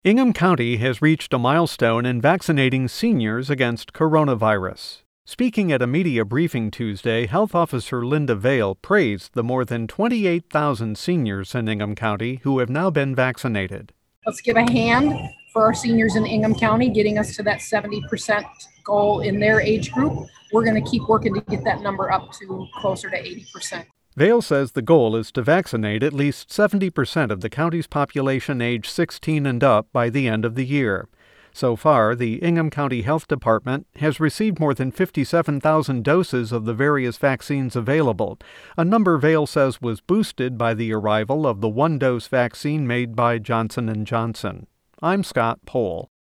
Ingham County has reached a milestone in vaccinating seniors against coronavirus. Speaking at a media briefing Tuesday, Health Officer Linda Vail praised the more than 28,000 seniors in Ingham County who have now been vaccinated. Let's give a hand for our seniors in Ingham County, getting us to that 70% goal in their age group. We're going to keep working to get that number up to closer to 80%. Vail says the goal is to vaccinate at least 70% of the county's population age 16 and up by the end of the year. So far, the Ingham County Health Department has received more than 57,000 doses of the various vaccines available, a number Vail says was boosted by the arrival of the one-dose vaccine made by Johnson & Johnson. I'm Scott Pohl.